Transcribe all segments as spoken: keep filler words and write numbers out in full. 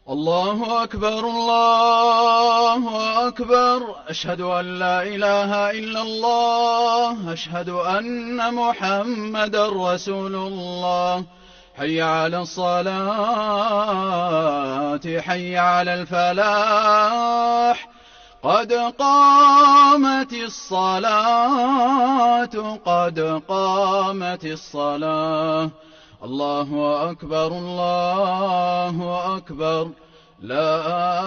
الله أكبر الله أكبر. أشهد أن لا إله إلا الله. أشهد أن محمدا رسول الله. حي على الصلاة حي على الفلاح. قد قامت الصلاة قد قامت الصلاة. الله أكبر الله أكبر. لا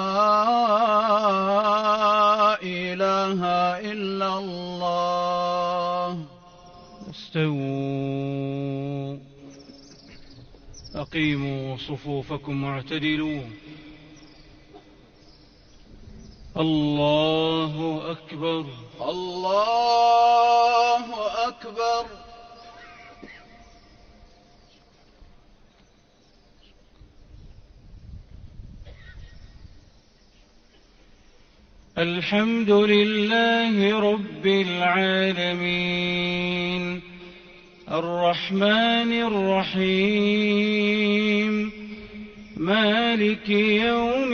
إله إلا الله. استووا، أقيموا صفوفكم واعتدلوا. الله أكبر الله أكبر. الحمد لله رب العالمين، الرحمن الرحيم، مالك يوم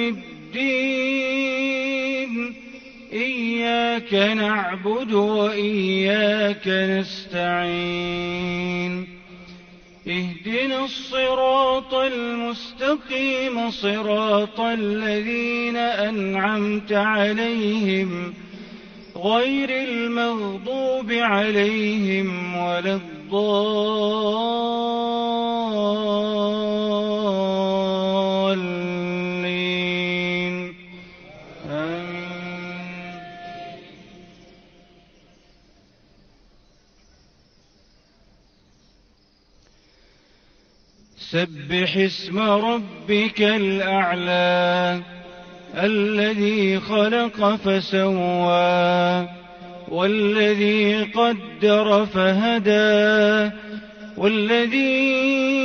الدين. إياك نعبد وإياك نستعين. اهدنا الصراط المستقيم، صراط الذين أنعمت عليهم غير المغضوب عليهم ولا الضالين. آمين. سبح اسم ربك الأعلى الذي خلق فسوى، والذي قدر فهدى، والذي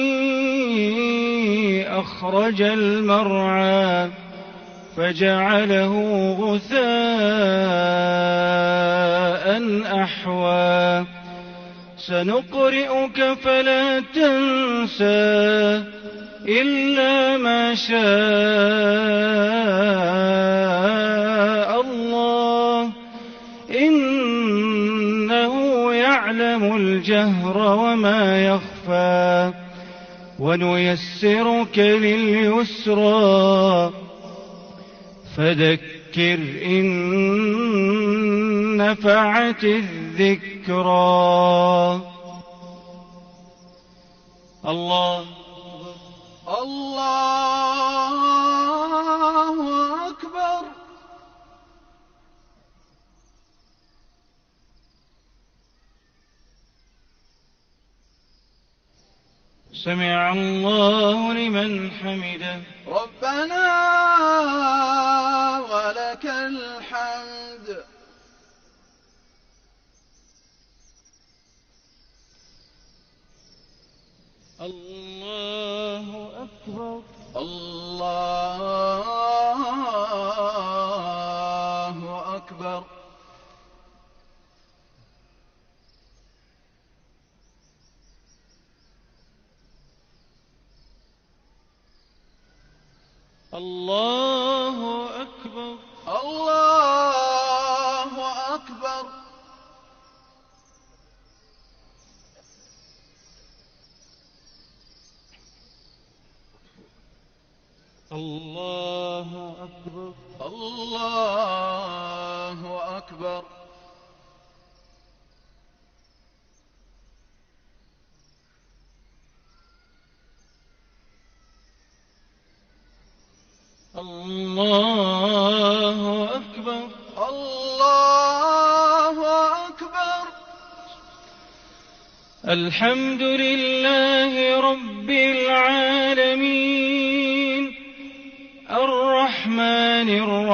أخرج المرعى فجعله غثاء أحوى. سنقرئك فلا تنسى إلا ما شاء الله، إنه يعلم الجهر وما يخفى. ونيسرك لليسرى، فذكر إن نفعت الذكرى. الله الله أكبر. سمع الله لمن حمده. ربنا ولك الحمد. الله أكبر الله أكبر. الله أكبر الله أكبر. الله أكبر الله أكبر. الله أكبر الله أكبر. الحمد لله رب العالمين، الرحمن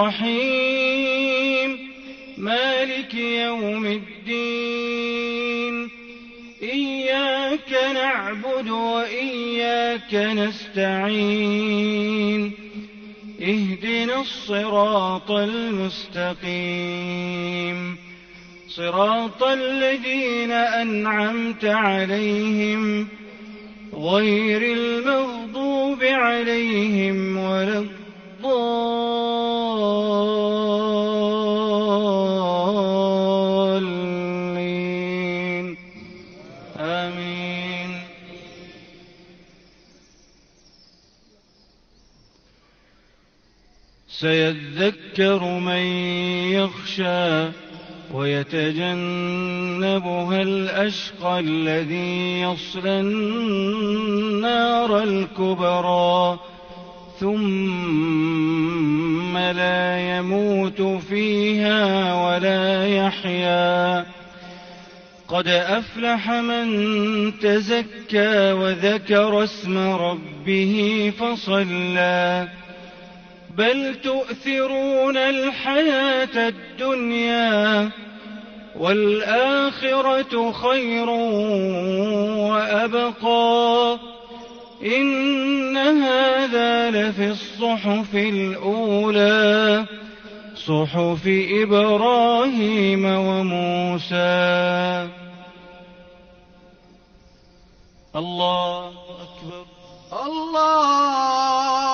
الرحيم، مالك يوم الدين. إياك نعبد وإياك نستعين. اهدنا الصراط المستقيم، صراط الذين أنعمت عليهم غير المغضوب عليهم ولا الضالين. سيذكر من يخشى ويتجنبها الأشقى الذي يصلى النار الكبرى ثم لا يموت فيها ولا يحيا. قد أفلح من تزكى وذكر اسم ربه فصلى بل تؤثرون الحياة الدنيا والآخرة خير وأبقى إن هذا لفي الصحف الأولى صحف إبراهيم وموسى. الله أكبر. الله